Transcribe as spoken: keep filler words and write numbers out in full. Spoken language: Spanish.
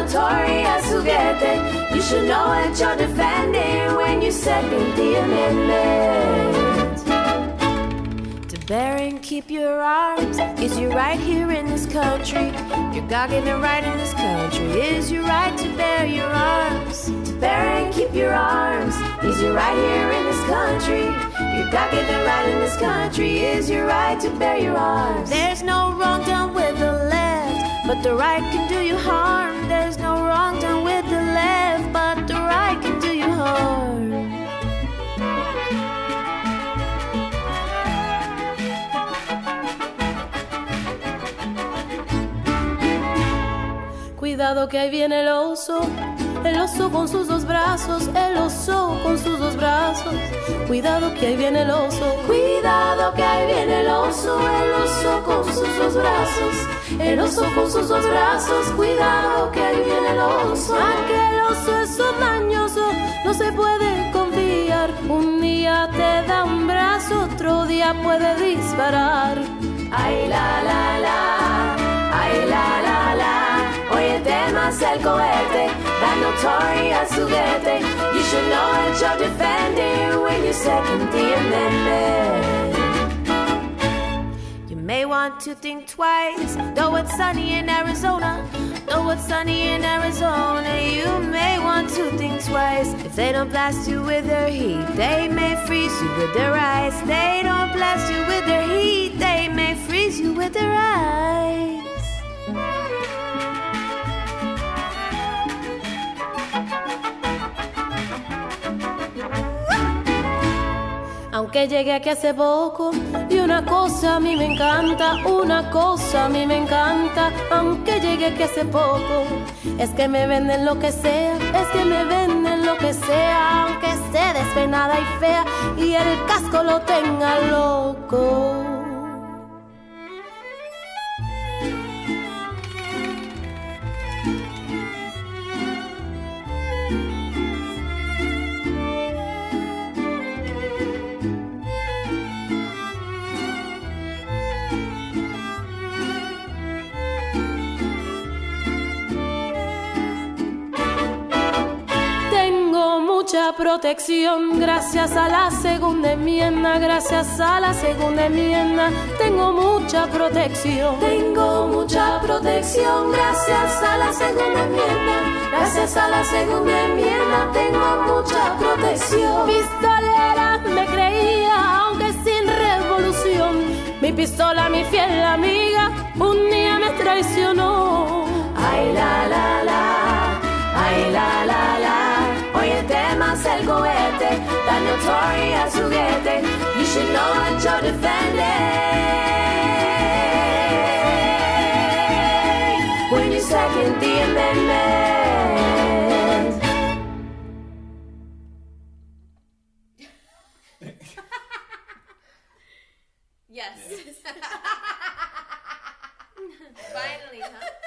notorious juguete. You should know what you're defending when you second the amendment. To bear and keep your arms is your right here in this country. Your God-given right in this country is your right to bear your arms. To bear and keep your arms is your right here in this country. Your God-given right in this country is your right to bear your arms. There's no wrong done with the left, but the right can do you harm. There's no wrong done with the left, but the right can do you harm. Cuidado que ahí viene el oso, el oso con sus dos brazos, el oso con sus dos brazos. Cuidado que ahí viene el oso, cuidado que ahí viene el oso, el oso con sus dos brazos, el oso con sus dos brazos. Cuidado que ahí viene el oso. Aquel oso es un mañoso, no se puede confiar. Un día te da un brazo, otro día puede disparar. Ay la la la, ay la la la. Oye, temas el cohete, that notorious juguete. You should know what you're defending when you second the amendment. You may want to think twice, though it's sunny in Arizona, though it's sunny in Arizona. You may want to think twice. If they don't blast you with their heat, they may freeze you with their ice. They don't blast you with their heat, they may freeze you with their ice. Aunque llegué aquí hace poco y una cosa a mí me encanta, una cosa a mí me encanta. Aunque llegué aquí hace poco, es que me venden lo que sea, es que me venden lo que sea. Aunque esté despenada y fea y el casco lo tenga loco. Mucha protección gracias a la segunda enmienda, gracias a la segunda enmienda. Tengo mucha protección, tengo mucha protección gracias a la segunda enmienda, gracias a la segunda enmienda. Tengo mucha protección. Pistolera me creía, aunque sin revolución. Mi pistola, mi fiel amiga, un día me traicionó. Ay la la la, ay la la la. Oye, temas el cohete, that notorious juguete. You should know what you're defending when you second the amendment. Yes. Finally, huh?